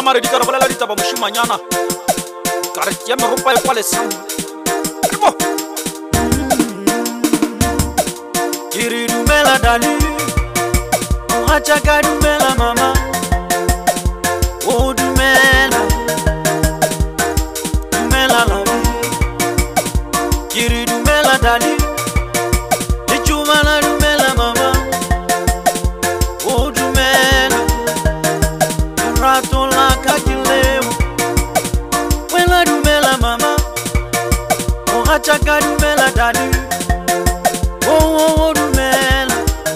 mare di carabola la ditaba moshimanyana kare ya meropa e kwa lesang bo Kiri dumela dali Mwachaka dumela mama Oh dumela Dumela la vie Kiri dumela dali Ichumana dumela mama Oh dumela Rato la kakileo Wela dumela mama Mwachaka dumela dali Oh dumela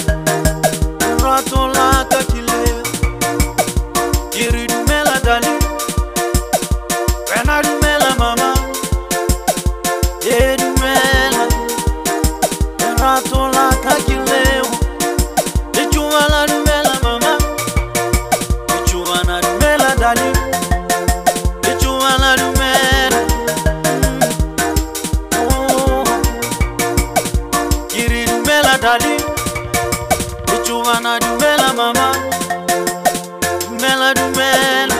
Rato la kakileo Kiri dumela dali Wena dumela mama dumela Rato la kakileo Ichumana dumela mama Ichumana dumela dali Ichumana dumela Kiri dumela dali Ichumana dumela mama Dumela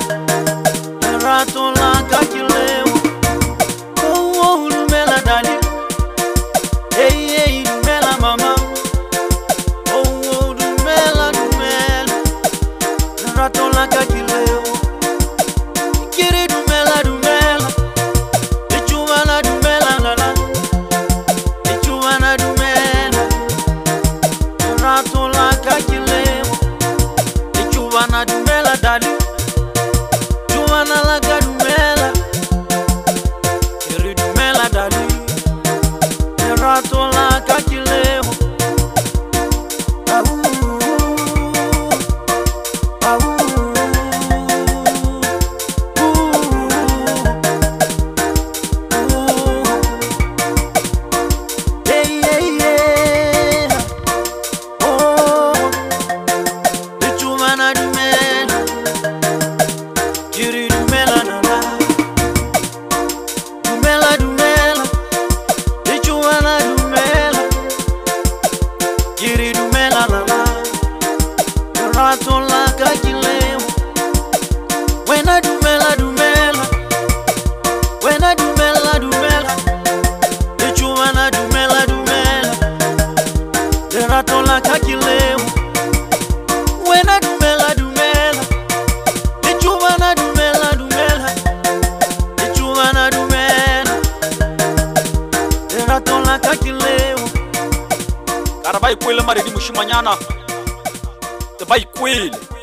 Rato la kakileo Oh dumela dali Hey dumela mama Oh dumela Rato la kakileo Kiri dumela Ichumana dumela la Ichumana dumela Rato la kakileo Ichumana dumela dali Ichumana la kadumela Kiri dumela dali Rato la kakileo Ichumana dumela Kiri dumela nana Dumela Ichumana dumela Kiri dumela nana Rato la kakileo Wena dumela Wena dumela Ichumana dumela Rato la kakileo Wena dumela Ichumana dumela Ichumana dumela Rato la kakileo karabai kwele mare di moshimanyana te bai kwele